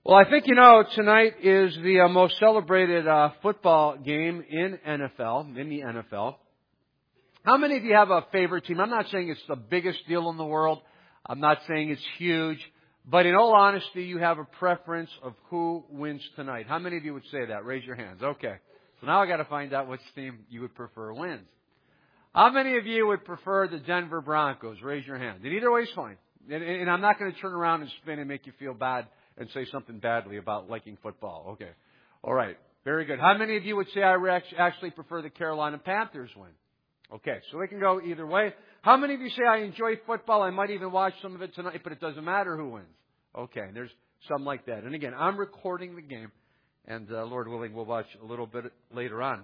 Well, I think tonight is the most celebrated football game in the NFL. How many of you have a favorite team? I'm not saying it's the biggest deal in the world. I'm not saying it's huge. But in all honesty, you have a preference of who wins tonight. How many of you would say that? Raise your hands. Okay. So now I got to find out which team you would prefer wins. How many of you would prefer the Denver Broncos? Raise your hand. And either way is fine. And I'm not going to turn around and spin and make you feel bad and say something badly about liking football. Okay. All right. Very good. How many of you would say I actually prefer the Carolina Panthers win? Okay. So they can go either way. How many of you say I enjoy football? I might even watch some of it tonight, but it doesn't matter who wins. Okay. And there's some like that. And again, I'm recording the game, and Lord willing, we'll watch a little bit later on.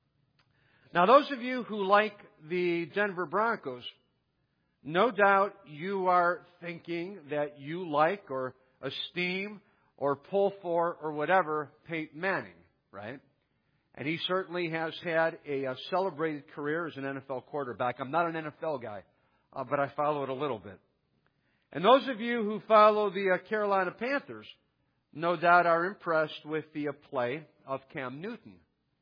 Now, those of you who like the Denver Broncos, no doubt you are thinking that you like or esteem or pull for or whatever Peyton Manning, right? And he certainly has had a celebrated career as an NFL quarterback. I'm not an NFL guy, but I follow it a little bit. And those of you who follow the Carolina Panthers, no doubt are impressed with the play of Cam Newton.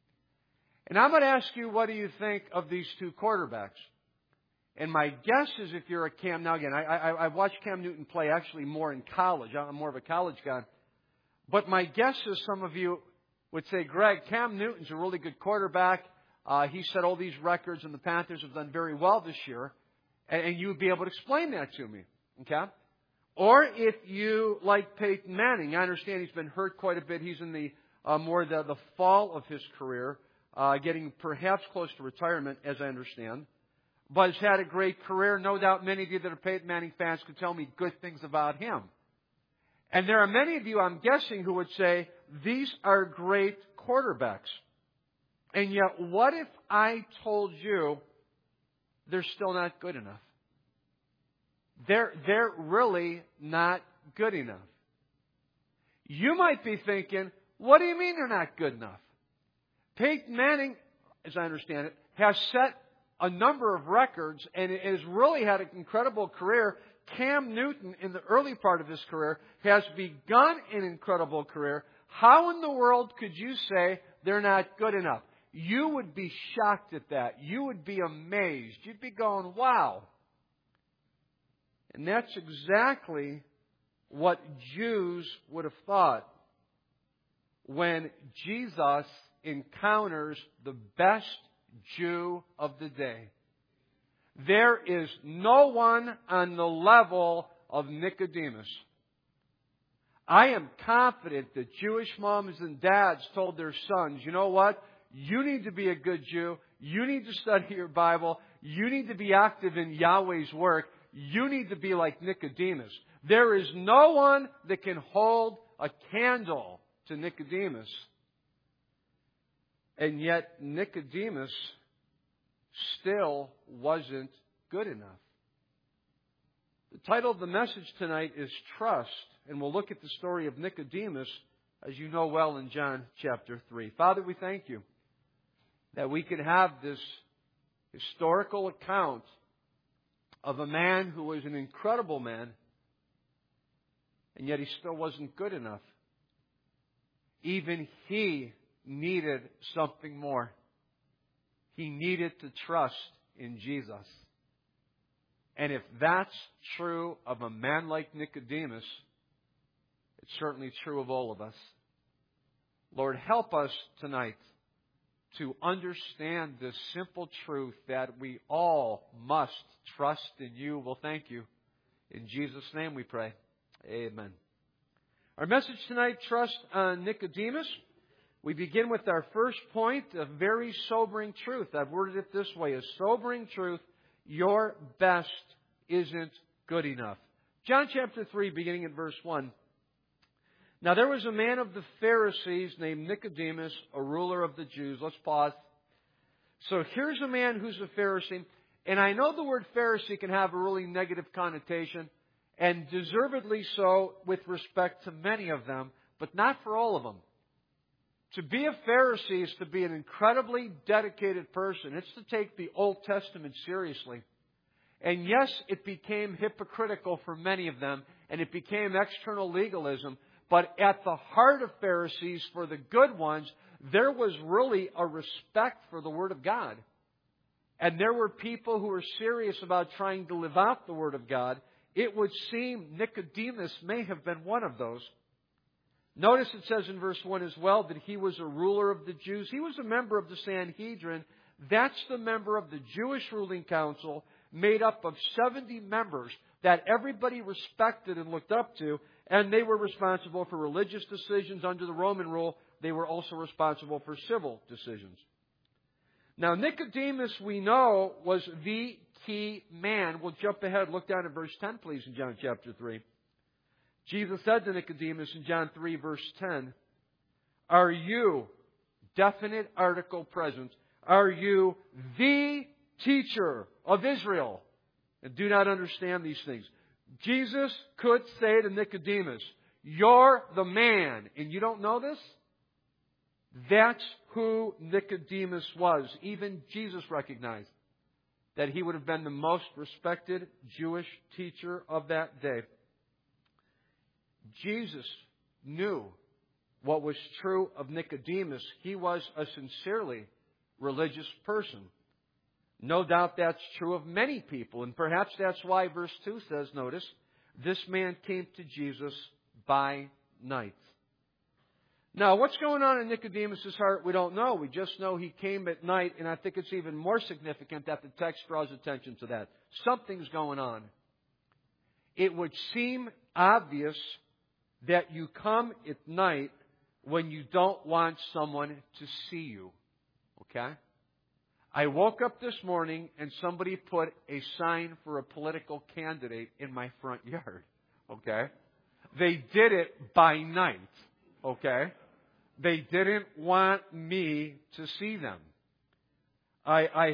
And I'm going to ask you, what do you think of these two quarterbacks? And my guess is if you're a Cam, now again, I've watched Cam Newton play actually more in college. I'm more of a college guy. But my guess is some of you would say, Greg, Cam Newton's a really good quarterback. He set all these records, and the Panthers have done very well this year. And you would be able to explain that to me. Okay? Or if you like Peyton Manning, I understand he's been hurt quite a bit. He's in the the fall of his career, getting perhaps close to retirement, as I understand. But has had a great career. No doubt many of you that are Peyton Manning fans could tell me good things about him. And there are many of you, I'm guessing, who would say, these are great quarterbacks. And yet, what if I told you they're still not good enough? They're really not good enough. You might be thinking, what do you mean they're not good enough? Peyton Manning, as I understand it, has set a number of records and has really had an incredible career. Cam Newton, in the early part of his career, has begun an incredible career. How in the world could you say they're not good enough? You would be shocked at that. You would be amazed. You'd be going, wow. And that's exactly what Jews would have thought when Jesus encounters the best Jew of the day. There is no one on the level of Nicodemus. I am confident that Jewish moms and dads told their sons, you know what? You need to be a good Jew. You need to study your Bible. You need to be active in Yahweh's work. You need to be like Nicodemus. There is no one that can hold a candle to Nicodemus. And yet Nicodemus still wasn't good enough. The title of the message tonight is Trust, and we'll look at the story of Nicodemus, as you know well, in John chapter 3. Father, we thank you that we can have this historical account of a man who was an incredible man, and yet he still wasn't good enough. Even he needed something more. He needed to trust in Jesus. And if that's true of a man like Nicodemus, it's certainly true of all of us. Lord, help us tonight to understand this simple truth that we all must trust in you. Well, thank you. In Jesus' name we pray. Amen. Our message tonight, Trust on Nicodemus. We begin with our first point, a very sobering truth. I've worded it this way, a sobering truth: your best isn't good enough. John chapter 3, beginning at verse 1. Now there was a man of the Pharisees named Nicodemus, a ruler of the Jews. Let's pause. So here's a man who's a Pharisee. And I know the word Pharisee can have a really negative connotation, and deservedly so with respect to many of them, but not for all of them. To be a Pharisee is to be an incredibly dedicated person. It's to take the Old Testament seriously. And yes, it became hypocritical for many of them, and it became external legalism. But at the heart of Pharisees, for the good ones, there was really a respect for the Word of God. And there were people who were serious about trying to live out the Word of God. It would seem Nicodemus may have been one of those. Notice it says in verse 1 as well that he was a ruler of the Jews. He was a member of the Sanhedrin. That's the member of the Jewish ruling council made up of 70 members that everybody respected and looked up to. And they were responsible for religious decisions under the Roman rule. They were also responsible for civil decisions. Now, Nicodemus, we know, was the key man. We'll jump ahead. Look down at verse 10, please, in John chapter 3. Jesus said to Nicodemus in John 3, verse 10, "Are you," definite article present, "are you the teacher of Israel and do not understand these things?" Jesus could say to Nicodemus, "You're the man, and you don't know this?" That's who Nicodemus was. Even Jesus recognized that he would have been the most respected Jewish teacher of that day. Jesus knew what was true of Nicodemus. He was a sincerely religious person. No doubt that's true of many people. And perhaps that's why verse 2 says, notice, this man came to Jesus by night. Now, what's going on in Nicodemus' heart, we don't know. We just know he came at night, and I think it's even more significant that the text draws attention to that. Something's going on. It would seem obvious that you come at night when you don't want someone to see you. Okay? I woke up this morning and somebody put a sign for a political candidate in my front yard. Okay? They did it by night. Okay? They didn't want me to see them. I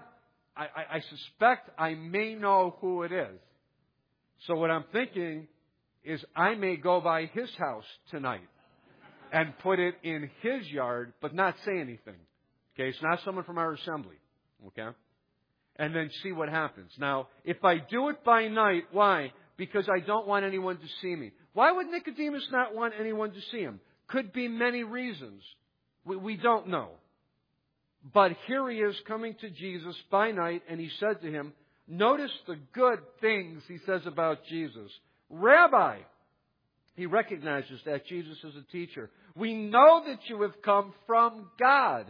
suspect I may know who it is. So what I'm thinking is I may go by his house tonight and put it in his yard, but not say anything. Okay? It's not someone from our assembly. Okay? And then see what happens. Now, if I do it by night, why? Because I don't want anyone to see me. Why would Nicodemus not want anyone to see him? Could be many reasons. We don't know. But here he is coming to Jesus by night, and he said to him, notice the good things he says about Jesus. Rabbi, he recognizes that Jesus is a teacher. We know that you have come from God.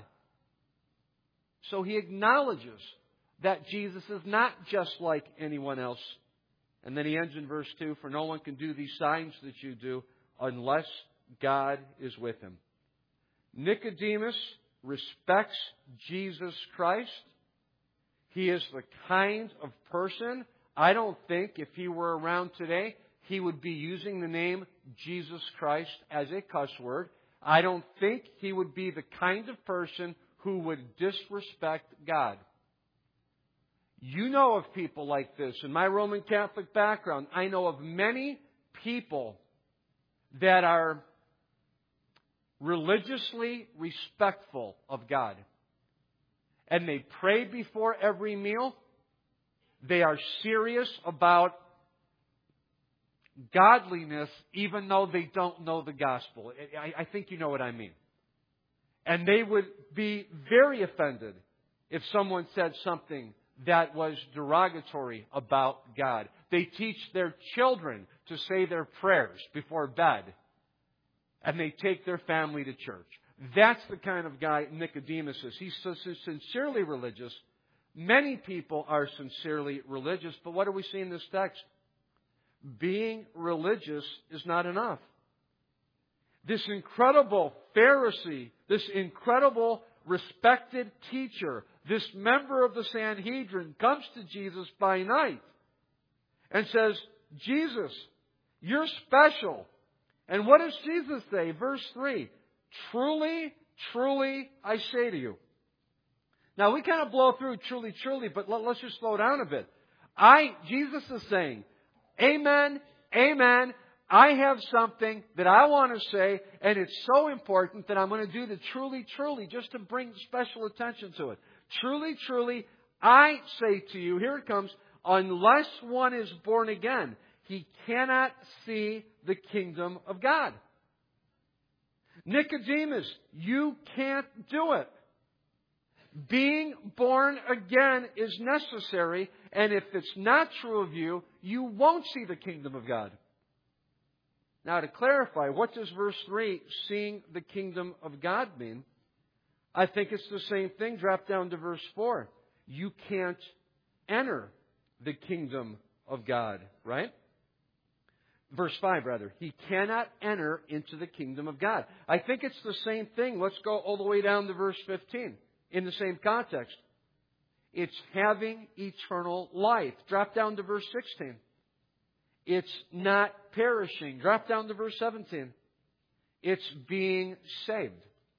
So he acknowledges that Jesus is not just like anyone else. And then he ends in verse 2, for no one can do these signs that you do unless God is with him. Nicodemus respects Jesus Christ. He is the kind of person, I don't think if he were around today, he would be using the name Jesus Christ as a cuss word. I don't think he would be the kind of person who would disrespect God. You know of people like this. In my Roman Catholic background, I know of many people that are religiously respectful of God. And they pray before every meal. They are serious about godliness even though they don't know the gospel. I think you know what I mean. And they would be very offended if someone said something that was derogatory about God. They teach their children to say their prayers before bed. And they take their family to church. That's the kind of guy Nicodemus is. He's so sincerely religious. Many people are sincerely religious. But what do we see in this text? Being religious is not enough. This incredible Pharisee, this incredible respected teacher, this member of the Sanhedrin comes to Jesus by night and says, Jesus, you're special. And what does Jesus say? Verse 3, truly, truly, I say to you. Now, we kind of blow through truly, truly, but let's just slow down a bit. Jesus is saying, amen, amen, I have something that I want to say, and it's so important that I'm going to do the truly, truly, just to bring special attention to it. Truly, truly, I say to you, here it comes, unless one is born again, he cannot see the kingdom of God. Nicodemus, you can't do it. Being born again is necessary, and if it's not true of you, you won't see the kingdom of God. Now, to clarify, what does verse 3, seeing the kingdom of God, mean? I think it's the same thing. Drop down to verse 4. You can't enter the kingdom of God, right? Verse 5, rather. He cannot enter into the kingdom of God. I think it's the same thing. Let's go all the way down to verse 15 in the same context. It's having eternal life. Drop down to verse 16. It's not perishing. Drop down to verse 17. It's being saved.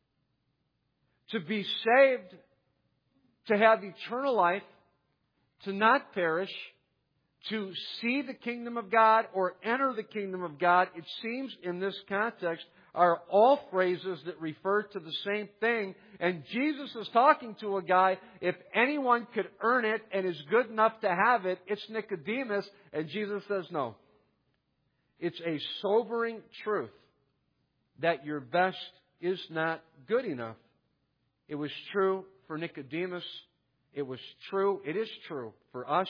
To be saved, to have eternal life, to not perish, to see the kingdom of God or enter the kingdom of God, it seems in this context, are all phrases that refer to the same thing. And Jesus is talking to a guy, if anyone could earn it and is good enough to have it, it's Nicodemus. And Jesus says no. It's a sobering truth that your best is not good enough. It was true for Nicodemus. It is true for us.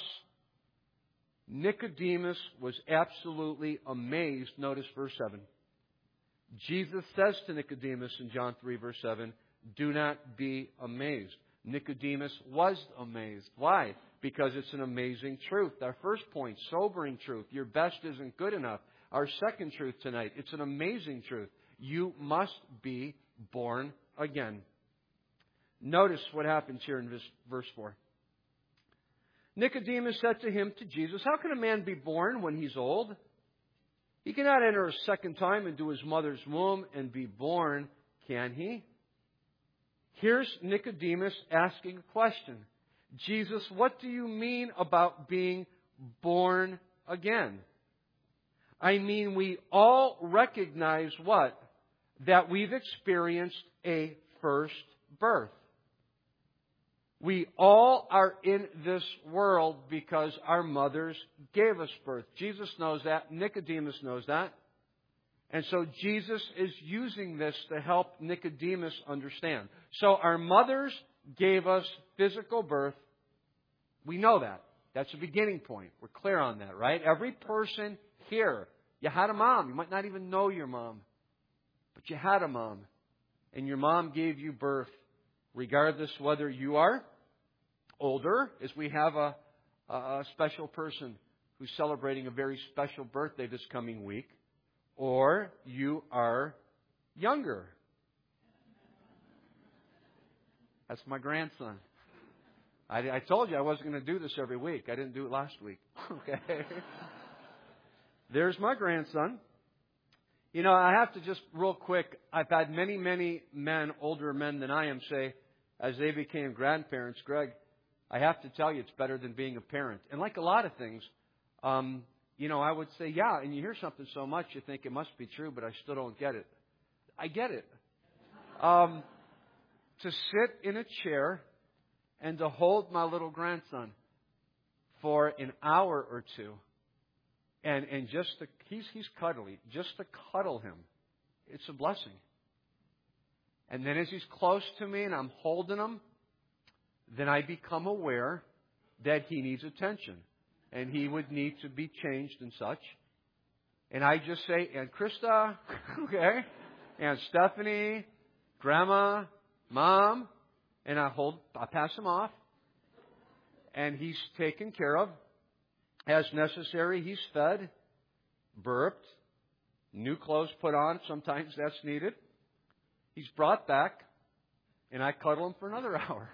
Nicodemus was absolutely amazed. Notice verse 7. Jesus says to Nicodemus in John 3, verse 7, do not be amazed. Nicodemus was amazed. Why? Because it's an amazing truth. Our first point, sobering truth. Your best isn't good enough. Our second truth tonight, it's an amazing truth. You must be born again. Notice what happens here in verse 4. Nicodemus said to him, to Jesus, how can a man be born when he's old? He cannot enter a second time into his mother's womb and be born, can he? Here's Nicodemus asking a question. Jesus, what do you mean about being born again? I mean, we all recognize what? That we've experienced a first birth. We all are in this world because our mothers gave us birth. Jesus knows that. Nicodemus knows that. And so Jesus is using this to help Nicodemus understand. So our mothers gave us physical birth. We know that. That's a beginning point. We're clear on that, right? Every person here, you had a mom. You might not even know your mom, but you had a mom. And your mom gave you birth. Regardless whether you are older, as we have a special person who's celebrating a very special birthday this coming week, or you are younger. That's my grandson. I told you I wasn't going to do this every week. I didn't do it last week. Okay. There's my grandson. You know, I have to just real quick, I've had many men, older men than I am, say, as they became grandparents, Greg, I have to tell you it's better than being a parent. And like a lot of things, I would say, yeah, and you hear something so much you think it must be true, but I still don't get it. I get it. To sit in a chair and to hold my little grandson for an hour or two, and just to, he's cuddly, just to cuddle him, it's a blessing. And then as he's close to me and I'm holding him, then I become aware that he needs attention. And he would need to be changed and such. And I just say, and Krista, okay, and Stephanie, Grandma, Mom, and I pass him off. And he's taken care of. As necessary, he's fed, burped, new clothes put on, sometimes that's needed. He's brought back, and I cuddle him for another hour.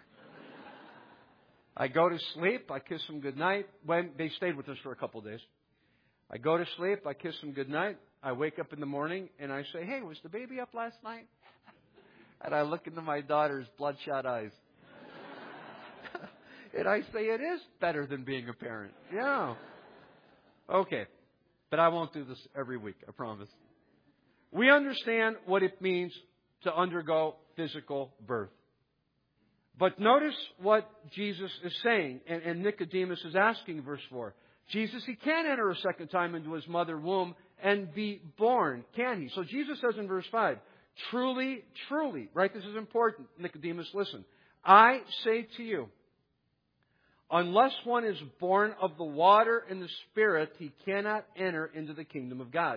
I go to sleep, I kiss him goodnight. When they stayed with us for a couple of days. I go to sleep, I kiss him goodnight. I wake up in the morning, and I say, hey, was the baby up last night? And I look into my daughter's bloodshot eyes. And I say, it is better than being a parent. Yeah. Okay. But I won't do this every week, I promise. We understand what it means to undergo physical birth. But notice what Jesus is saying, and Nicodemus is asking, verse 4. Jesus, he can't enter a second time into his mother's womb and be born, can he? So Jesus says in verse 5, Truly, truly, right? This is important. Nicodemus, listen. I say to you, unless one is born of the water and the Spirit, he cannot enter into the kingdom of God.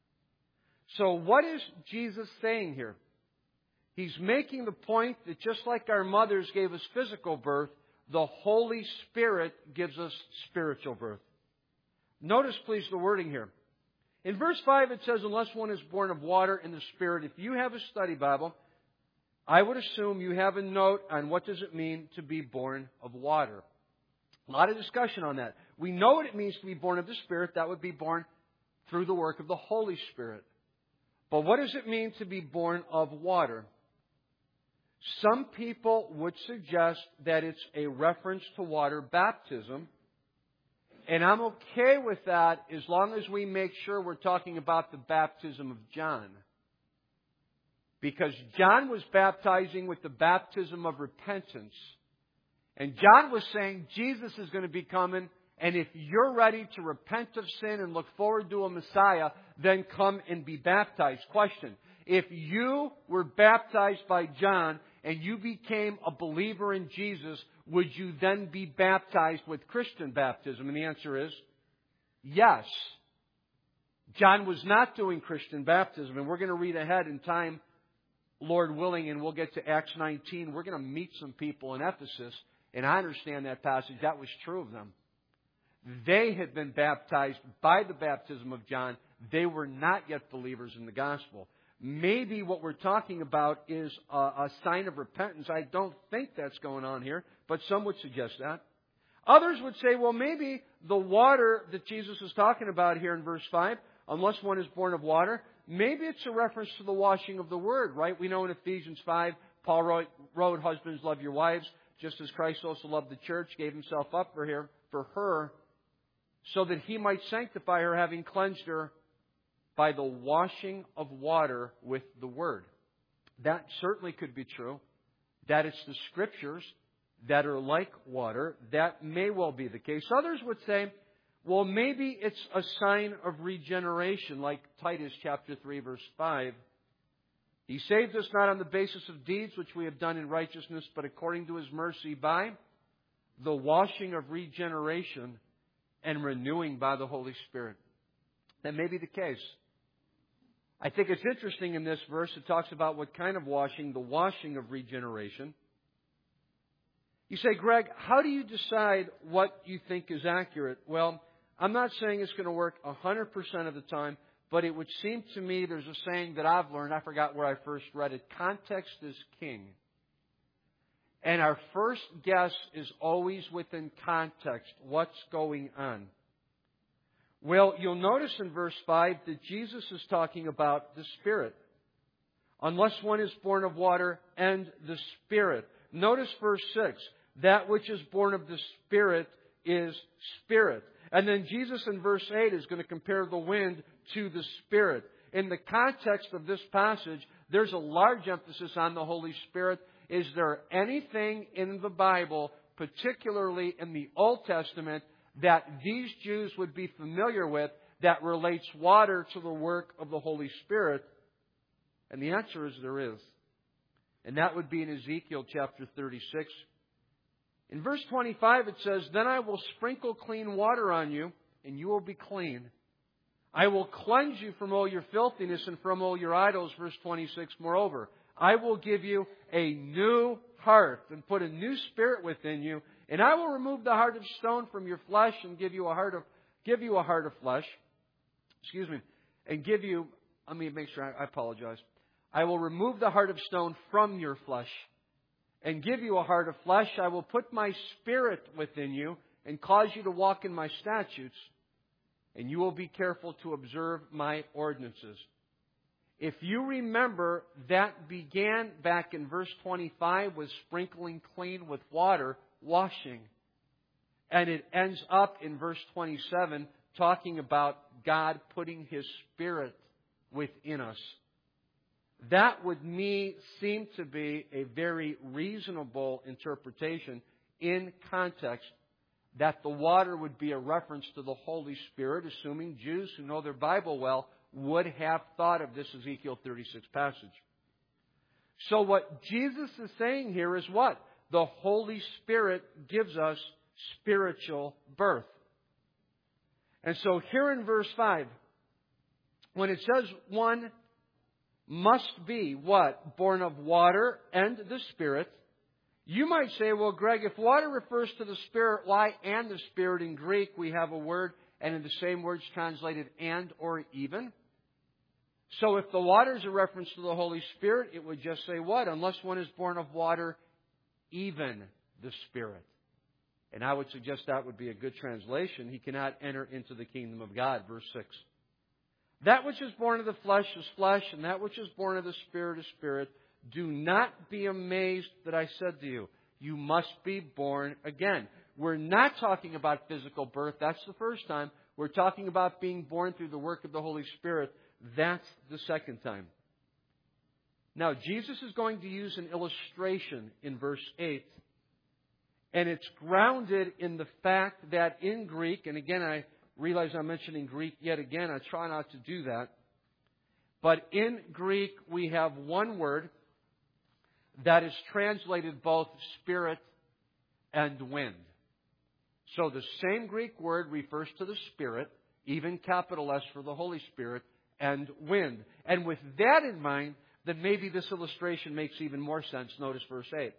So what is Jesus saying here? He's making the point that just like our mothers gave us physical birth, the Holy Spirit gives us spiritual birth. Notice, please, the wording here. In verse 5, it says, unless one is born of water and the Spirit. If you have a study Bible, I would assume you have a note on what does it mean to be born of water. A lot of discussion on that. We know what it means to be born of the Spirit. That would be born through the work of the Holy Spirit. But what does it mean to be born of water? Some people would suggest that it's a reference to water baptism. And I'm okay with that as long as we make sure we're talking about the baptism of John. Because John was baptizing with the baptism of repentance. And John was saying Jesus is going to be coming, and if you're ready to repent of sin and look forward to a Messiah, then come and be baptized. Question: if you were baptized by John and you became a believer in Jesus, would you then be baptized with Christian baptism? And the answer is yes. John was not doing Christian baptism, and we're going to read ahead in time, Lord willing, and we'll get to Acts 19. We're going to meet some people in Ephesus, and I understand that passage. That was true of them. They had been baptized by the baptism of John. They were not yet believers in the gospel. Maybe what we're talking about is a sign of repentance. I don't think that's going on here, but some would suggest that. Others would say, well, maybe the water that Jesus is talking about here in verse 5, unless one is born of water, maybe it's a reference to the washing of the Word, right? We know in Ephesians 5, Paul wrote, husbands, love your wives, just as Christ also loved the church, gave himself up for her, so that he might sanctify her, having cleansed her by the washing of water with the Word. That certainly could be true. That it's the Scriptures that are like water. That may well be the case. Others would say, well, maybe it's a sign of regeneration, like Titus chapter 3, verse 5. He saved us not on the basis of deeds which we have done in righteousness, but according to His mercy by the washing of regeneration and renewing by the Holy Spirit. That may be the case. I think it's interesting in this verse, it talks about what kind of washing, the washing of regeneration. You say, Greg, how do you decide what you think is accurate? Well, I'm not saying it's going to work 100% of the time, but it would seem to me there's a saying that I've learned, I forgot where I first read it, context is king. And our first guess is always within context, what's going on. Well, you'll notice in verse 5 that Jesus is talking about the Spirit. Unless one is born of water and the Spirit. Notice verse 6. That which is born of the Spirit is spirit. And then Jesus in verse 8 is going to compare the wind to the Spirit. In the context of this passage, there's a large emphasis on the Holy Spirit. Is there anything in the Bible, particularly in the Old Testament, that these Jews would be familiar with that relates water to the work of the Holy Spirit? And the answer is there is. And that would be in Ezekiel chapter 36. In verse 25 it says, then I will sprinkle clean water on you, and you will be clean. I will cleanse you from all your filthiness and from all your idols. Verse 26, moreover, I will give you a new heart and put a new spirit within you. And I will remove the heart of stone from your flesh and give you a heart of flesh. And give you, let me make sure, I apologize. I will remove the heart of stone from your flesh and give you a heart of flesh. I will put my spirit within you and cause you to walk in my statutes, and you will be careful to observe my ordinances. If you remember, that began back in verse 25 with sprinkling clean with water, washing. And it ends up in verse 27 talking about God putting His Spirit within us. That would seem to be a very reasonable interpretation in context that the water would be a reference to the Holy Spirit, assuming Jews who know their Bible well would have thought of this Ezekiel 36 passage. So what Jesus is saying here is what? The Holy Spirit gives us spiritual birth. And so here in verse 5, when it says one must be what? Born of water and the Spirit. You might say, well, Greg, if water refers to the Spirit, why and the Spirit in Greek? We have a word, and in the same words translated and or even. So if the water is a reference to the Holy Spirit, it would just say what? Unless one is born of water, even the Spirit. And I would suggest that would be a good translation. He cannot enter into the kingdom of God. Verse 6. That which is born of the flesh is flesh, and that which is born of the Spirit is spirit. Do not be amazed that I said to you, you must be born again. We're not talking about physical birth. That's the first time. We're talking about being born through the work of the Holy Spirit. That's the second time. Now, Jesus is going to use an illustration in verse 8. And it's grounded in the fact that in Greek, and again, I realize I'm mentioning Greek yet again. I try not to do that. But in Greek, we have one word that is translated both spirit and wind. So the same Greek word refers to the Spirit, even capital S for the Holy Spirit, and wind. And with that in mind, then maybe this illustration makes even more sense. Notice verse 8.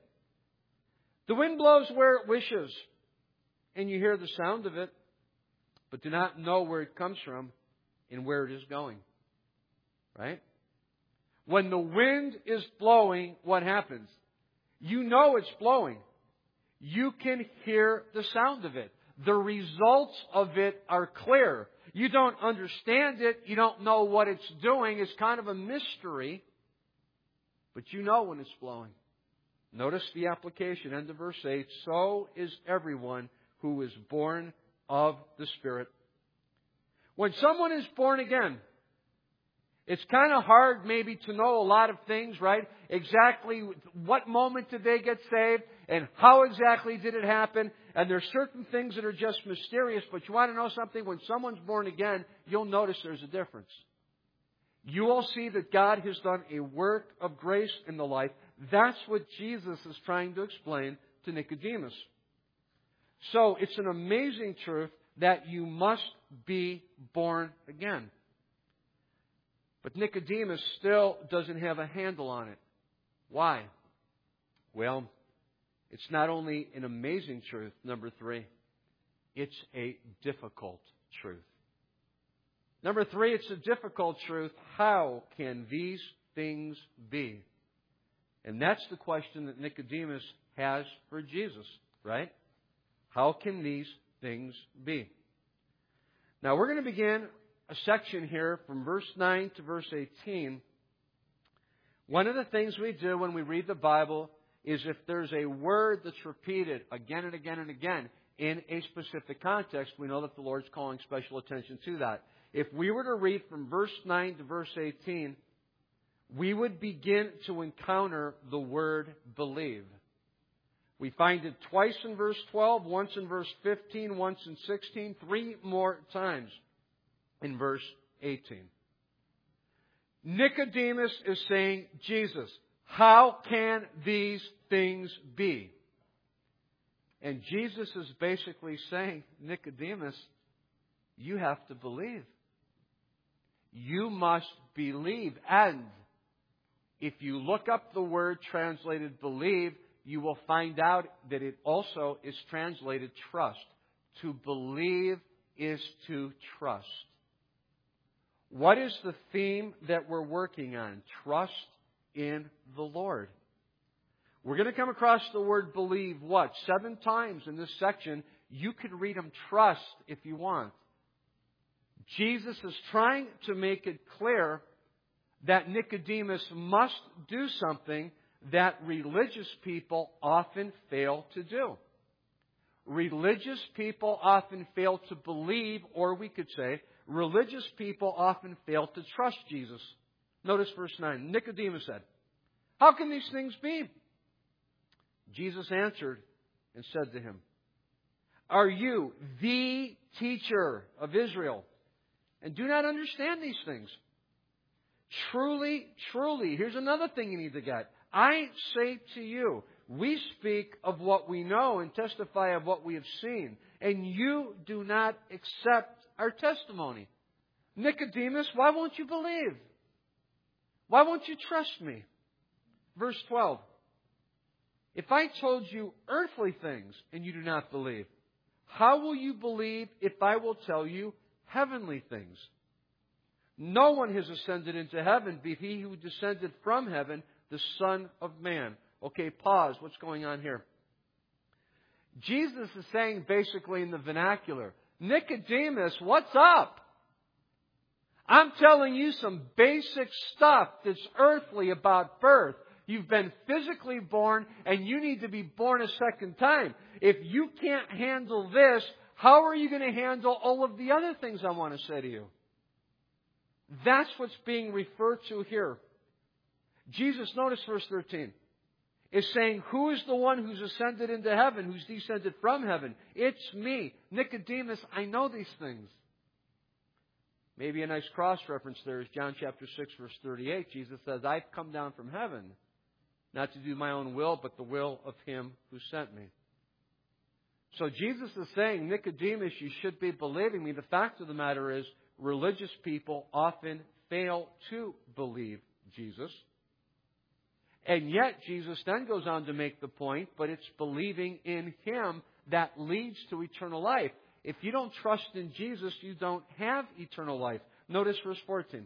The wind blows where it wishes, and you hear the sound of it, but do not know where it comes from and where it is going. Right? When the wind is blowing, what happens? You know it's blowing. You can hear the sound of it. The results of it are clear. You don't understand it. You don't know what it's doing. It's kind of a mystery. But you know when it's blowing. Notice the application, end of verse 8. So is everyone who is born of the Spirit. When someone is born again, it's kind of hard maybe to know a lot of things, right? Exactly what moment did they get saved and how exactly did it happen? And there's certain things that are just mysterious, but you want to know something? When someone's born again, you'll notice there's a difference. You will see that God has done a work of grace in the life. That's what Jesus is trying to explain to Nicodemus. So it's an amazing truth that you must be born again. But Nicodemus still doesn't have a handle on it. Why? Well, it's not only an amazing truth, number 3, it's a difficult truth. Number 3, it's a difficult truth. How can these things be? And that's the question that Nicodemus has for Jesus, right? How can these things be? Now, we're going to begin a section here from verse 9 to verse 18. One of the things we do when we read the Bible is if there's a word that's repeated again and again and again in a specific context, we know that the Lord's calling special attention to that. If we were to read from verse 9 to verse 18, we would begin to encounter the word believe. We find it twice in verse 12, once in verse 15, once in 16, 3 more times in verse 18. Nicodemus is saying, Jesus, how can these things be? And Jesus is basically saying, Nicodemus, you have to believe. You must believe. And if you look up the word translated believe, you will find out that it also is translated trust. To believe is to trust. What is the theme that we're working on? Trust in the Lord. We're going to come across the word believe, 7 times in this section. You could read them trust if you want. Jesus is trying to make it clear that Nicodemus must do something that religious people often fail to do. Religious people often fail to believe, or we could say, religious people often fail to trust Jesus. Notice verse 9. Nicodemus said, how can these things be? Jesus answered and said to him, are you the teacher of Israel and do not understand these things? Truly, truly, here's another thing you need to get. I say to you, we speak of what we know and testify of what we have seen, and you do not accept our testimony. Nicodemus, why won't you believe? Why won't you trust me? Verse 12. If I told you earthly things and you do not believe, how will you believe if I will tell you heavenly things? No one has ascended into heaven, but he who descended from heaven, the Son of Man. Okay, pause. What's going on here? Jesus is saying basically in the vernacular, Nicodemus, what's up? I'm telling you some basic stuff that's earthly about birth. You've been physically born and you need to be born a second time. If you can't handle this, how are you going to handle all of the other things I want to say to you? That's what's being referred to here. Jesus, notice verse 13, is saying, who is the one who's ascended into heaven, who's descended from heaven? It's me. Nicodemus, I know these things. Maybe a nice cross-reference there is John chapter 6, verse 38. Jesus says, I've come down from heaven, not to do my own will, but the will of Him who sent me. So Jesus is saying, Nicodemus, you should be believing me. The fact of the matter is, religious people often fail to believe Jesus. And yet, Jesus then goes on to make the point, but it's believing in Him that leads to eternal life. If you don't trust in Jesus, you don't have eternal life. Notice verse 14.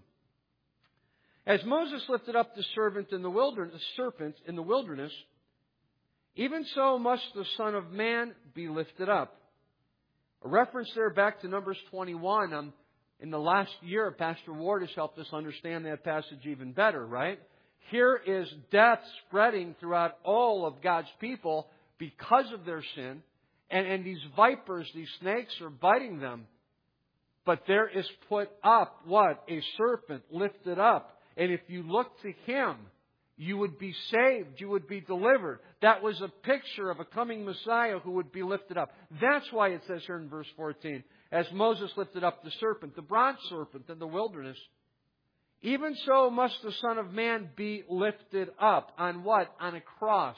As Moses lifted up the serpent in the wilderness, even so must the Son of Man be lifted up. A reference there back to Numbers 21. In the last year, Pastor Ward has helped us understand that passage even better, right? Here is death spreading throughout all of God's people because of their sin. And these vipers, these snakes are biting them. But there is put up what? A serpent lifted up. And if you look to Him, you would be saved. You would be delivered. That was a picture of a coming Messiah who would be lifted up. That's why it says here in verse 14, as Moses lifted up the serpent, the bronze serpent in the wilderness, even so must the Son of Man be lifted up. On what? On a cross.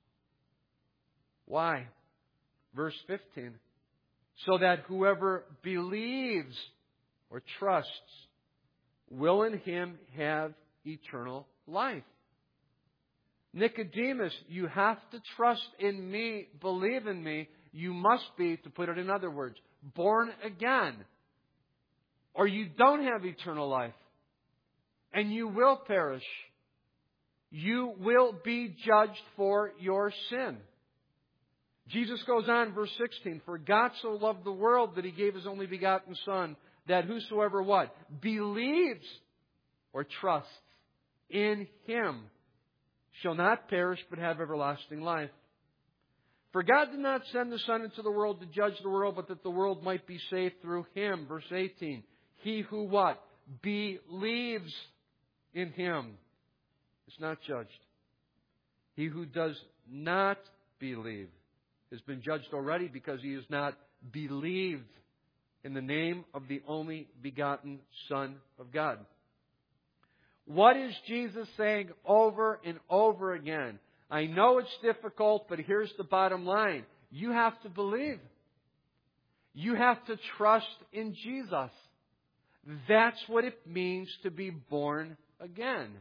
Why? Verse 15. So that whoever believes or trusts will in Him have eternal life. Nicodemus, you have to trust in me, believe in me. You must be, to put it in other words, born again. Or you don't have eternal life. And you will perish. You will be judged for your sin. Jesus goes on, verse 16, for God so loved the world that He gave His only begotten Son, that whosoever what? Believes or trusts in Him shall not perish but have everlasting life. For God did not send the Son into the world to judge the world, but that the world might be saved through Him. Verse 18, he who what? Believes in Him is not judged. He who does not believe has been judged already because he has not believed in the name of the only begotten Son of God. What is Jesus saying over and over again? I know it's difficult, but here's the bottom line. You have to believe. You have to trust in Jesus. That's what it means to be born again.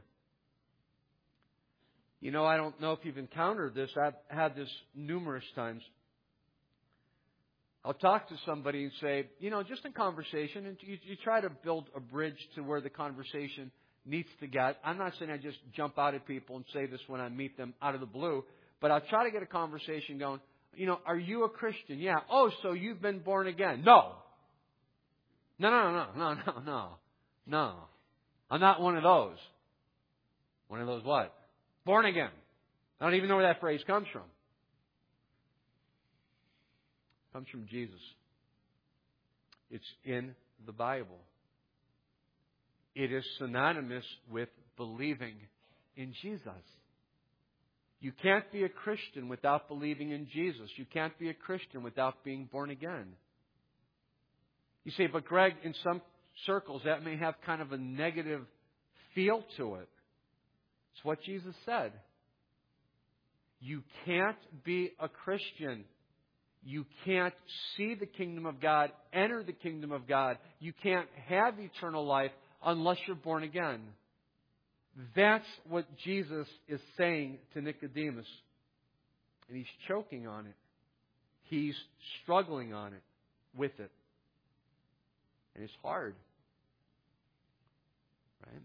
You know, I don't know if you've encountered this. I've had this numerous times. I'll talk to somebody and say, you know, just in conversation, and you try to build a bridge to where the conversation needs to get. I'm not saying I just jump out at people and say this when I meet them out of the blue, but I'll try to get a conversation going. You know, are you a Christian? Yeah. Oh, so you've been born again? No. No. I'm not one of those. One of those what? Born again. I don't even know where that phrase comes from. It comes from Jesus. It's in the Bible. It is synonymous with believing in Jesus. You can't be a Christian without believing in Jesus. You can't be a Christian without being born again. You say, but Greg, in some circles that may have kind of a negative feel to it. It's what Jesus said. You can't be a Christian. You can't see the kingdom of God, enter the kingdom of God. You can't have eternal life unless you're born again. That's what Jesus is saying to Nicodemus. And he's choking on it. He's struggling on it, with it. And it's hard. Right?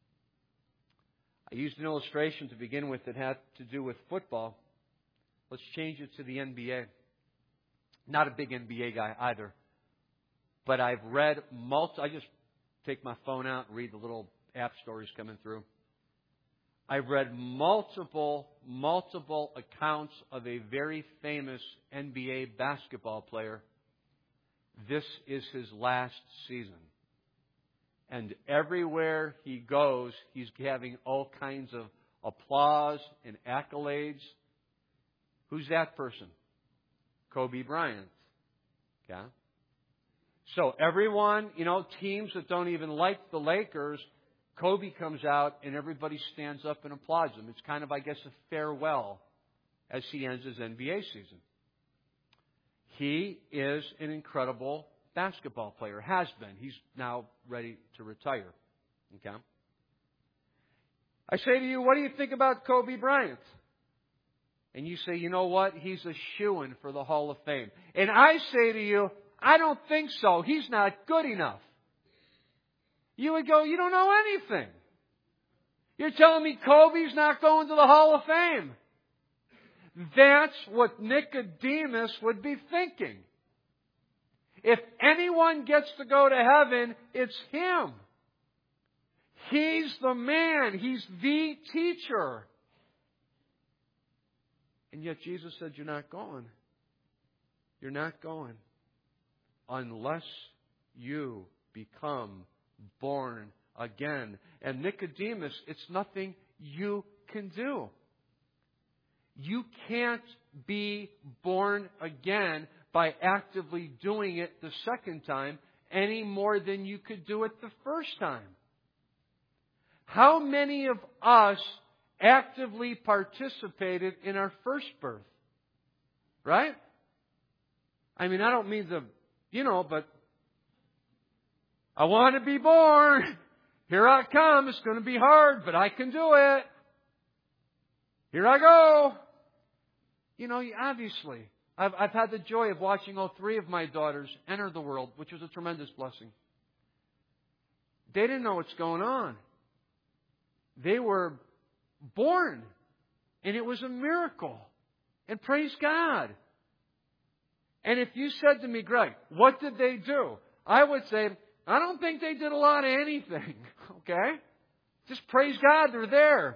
I used an illustration to begin with that had to do with football. Let's change it to the NBA. Not a big NBA guy either. But I've read I just take my phone out and read the little app stories coming through. I've read multiple accounts of a very famous NBA basketball player. This is his last season. And everywhere he goes, he's having all kinds of applause and accolades. Who's that person? Kobe Bryant. Okay? So everyone, teams that don't even like the Lakers, Kobe comes out and everybody stands up and applauds him. It's kind of, I guess, a farewell as he ends his NBA season. He is an incredible basketball player, has been. He's now ready to retire. Okay? I say to you, what do you think about Kobe Bryant? And you say, you know what? He's a shoo-in for the Hall of Fame. And I say to you, I don't think so. He's not good enough. You would go, you don't know anything. You're telling me Kobe's not going to the Hall of Fame. That's what Nicodemus would be thinking. If anyone gets to go to heaven, it's him. He's the man. He's the teacher. And yet Jesus said, you're not going. You're not going. Unless you become born again. And Nicodemus, it's nothing you can do. You can't be born again by actively doing it the second time any more than you could do it the first time. How many of us actively participated in our first birth? Right? I mean, I don't mean but I want to be born. Here I come. It's going to be hard, but I can do it. Here I go. Obviously, I've had the joy of watching all three of my daughters enter the world, which was a tremendous blessing. They didn't know what's going on. They were born, and it was a miracle. And praise God. And if you said to me, Greg, what did they do? I would say, I don't think they did a lot of anything. Okay? Just praise God, they're there.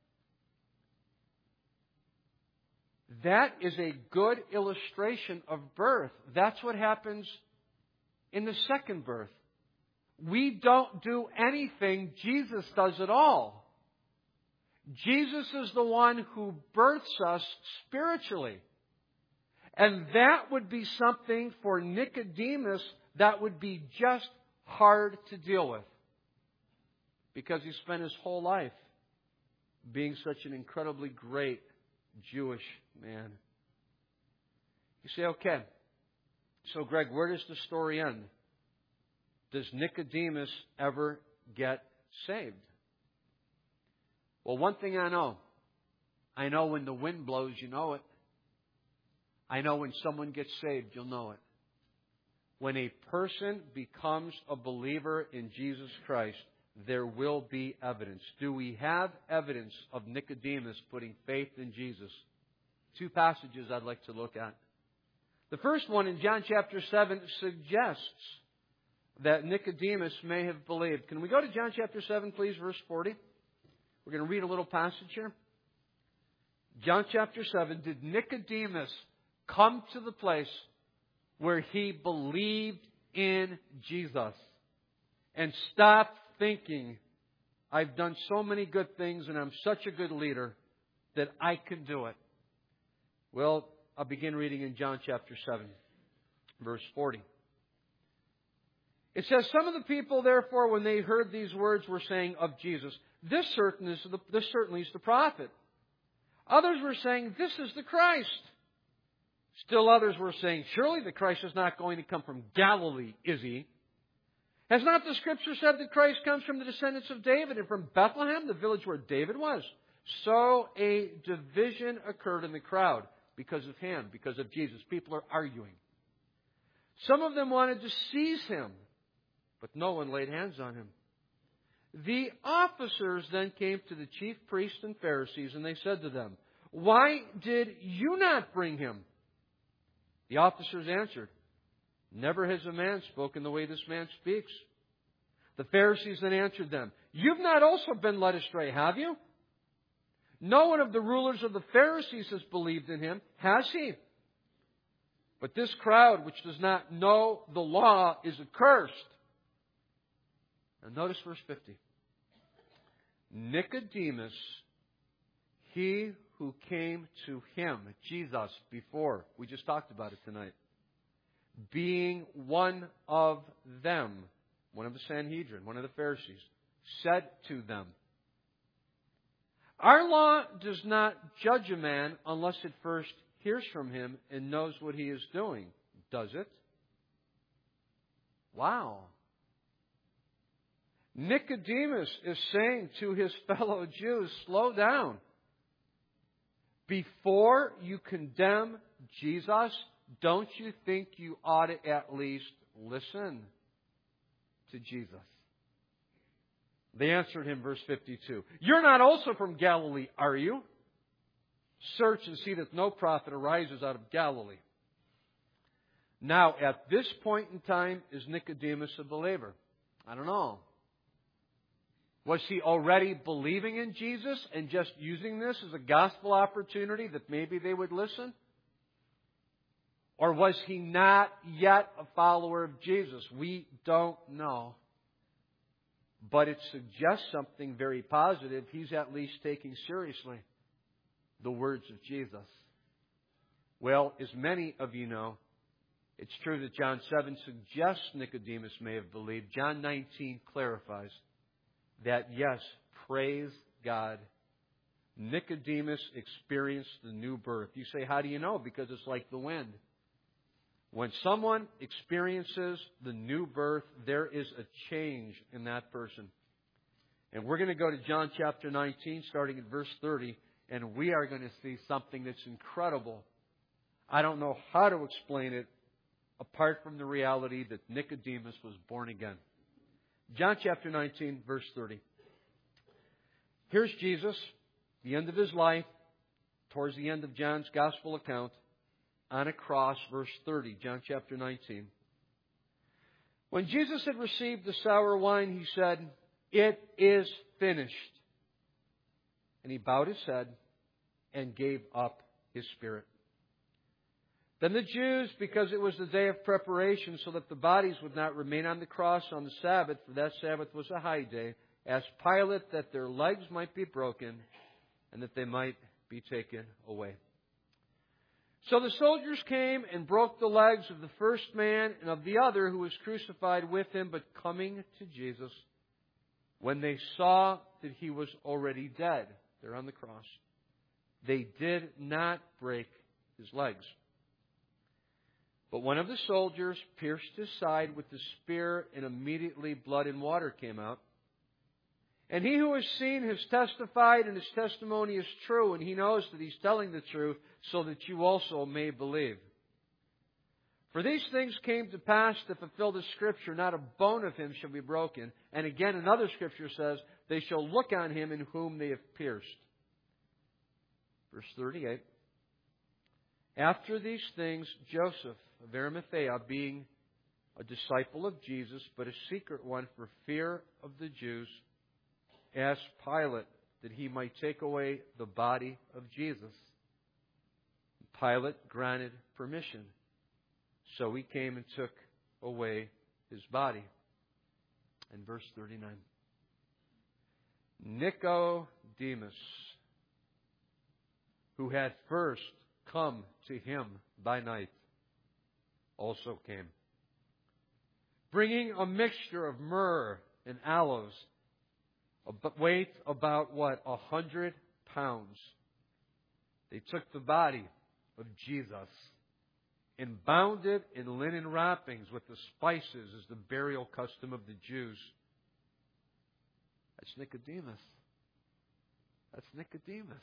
That is a good illustration of birth. That's what happens in the second birth. We don't do anything. Jesus does it all. Jesus is the one who births us spiritually. And that would be something for Nicodemus that would be just hard to deal with. Because he spent his whole life being such an incredibly great Jewish man. You say, okay, so Greg, where does the story end? Does Nicodemus ever get saved? Well, one thing I know when the wind blows, you know it. I know when someone gets saved, you'll know it. When a person becomes a believer in Jesus Christ, there will be evidence. Do we have evidence of Nicodemus putting faith in Jesus? Two passages I'd like to look at. The first one in John chapter 7 suggests that Nicodemus may have believed. Can we go to John chapter 7, please, verse 40? We're going to read a little passage here. John chapter 7, did Nicodemus come to the place where he believed in Jesus and stopped thinking, I've done so many good things and I'm such a good leader that I can do it? Well, I'll begin reading in John chapter 7, verse 40. It says, some of the people, therefore, when they heard these words, were saying of Jesus, this certainly is the prophet. Others were saying, this is the Christ. Still others were saying, surely the Christ is not going to come from Galilee, is he? Has not the Scripture said that Christ comes from the descendants of David and from Bethlehem, the village where David was? So a division occurred in the crowd because of him, because of Jesus. People are arguing. Some of them wanted to seize him, but no one laid hands on him. The officers then came to the chief priests and Pharisees, and they said to them, why did you not bring him? The officers answered, never has a man spoken the way this man speaks. The Pharisees then answered them, you've not also been led astray, have you? No one of the rulers of the Pharisees has believed in him, has he? But this crowd, which does not know the law, is accursed. And notice verse 50. Nicodemus, he who came to him, Jesus, before, we just talked about it tonight, being one of them, one of the Sanhedrin, one of the Pharisees, said to them, our law does not judge a man unless it first hears from him and knows what he is doing, does it? Wow. Nicodemus is saying to his fellow Jews, slow down. Before you condemn Jesus, don't you think you ought to at least listen to Jesus? They answered him, verse 52, you're not also from Galilee, are you? Search and see that no prophet arises out of Galilee. Now, at this point in time, is Nicodemus a believer? I don't know. Was he already believing in Jesus and just using this as a gospel opportunity that maybe they would listen? Or was he not yet a follower of Jesus? We don't know. But it suggests something very positive. He's at least taking seriously the words of Jesus. Well, as many of you know, it's true that John 7 suggests Nicodemus may have believed. John 19 clarifies that, yes, praise God, Nicodemus experienced the new birth. You say, how do you know? Because it's like the wind. When someone experiences the new birth, there is a change in that person. And we're going to go to John chapter 19, starting at verse 30, and we are going to see something that's incredible. I don't know how to explain it apart from the reality that Nicodemus was born again. John chapter 19, verse 30. Here's Jesus, the end of his life, towards the end of John's gospel account, on a cross, verse 30, John chapter 19. When Jesus had received the sour wine, he said, it is finished. And he bowed his head and gave up his spirit. Then the Jews, because it was the day of preparation, so that the bodies would not remain on the cross on the Sabbath, for that Sabbath was a high day, asked Pilate that their legs might be broken and that they might be taken away. So the soldiers came and broke the legs of the first man and of the other who was crucified with him. But coming to Jesus, when they saw that he was already dead, there on the cross, they did not break his legs. But one of the soldiers pierced his side with the spear, and immediately blood and water came out. And he who has seen has testified, and his testimony is true, and he knows that he's telling the truth, so that you also may believe. For these things came to pass to fulfill the Scripture, not a bone of him shall be broken. And again, another Scripture says, they shall look on him in whom they have pierced. Verse 38. After these things, Joseph of Arimathea, being a disciple of Jesus, but a secret one for fear of the Jews, asked Pilate that he might take away the body of Jesus. Pilate granted permission. So he came and took away his body. And verse 39. Nicodemus, who had first come to him by night, also came, bringing a mixture of myrrh and aloes, a weight about 100 pounds. They took the body of Jesus and bound it in linen wrappings with the spices as the burial custom of the Jews. That's Nicodemus. That's Nicodemus.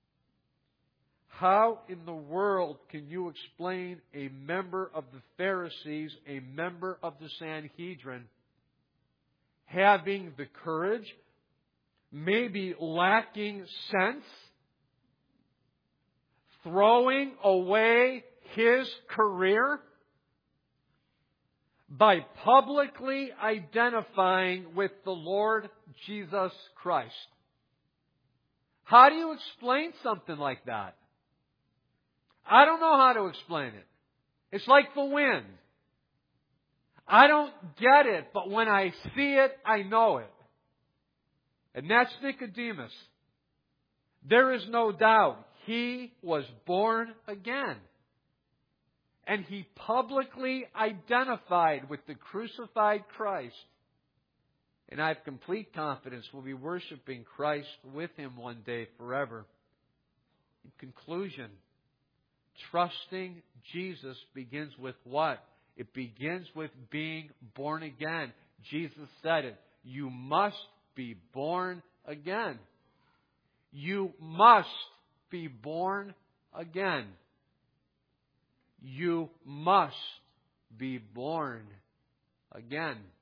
How in the world can you explain a member of the Pharisees, a member of the Sanhedrin, having the courage, maybe lacking sense, throwing away his career by publicly identifying with the Lord Jesus Christ? How do you explain something like that? I don't know how to explain it. It's like the wind. I don't get it, but when I see it, I know it. And that's Nicodemus. There is no doubt he was born again. And he publicly identified with the crucified Christ. And I have complete confidence we'll be worshiping Christ with Him one day forever. In conclusion, trusting Jesus begins with what? It begins with being born again. Jesus said it. You must be born again. You must be born again. You must be born again.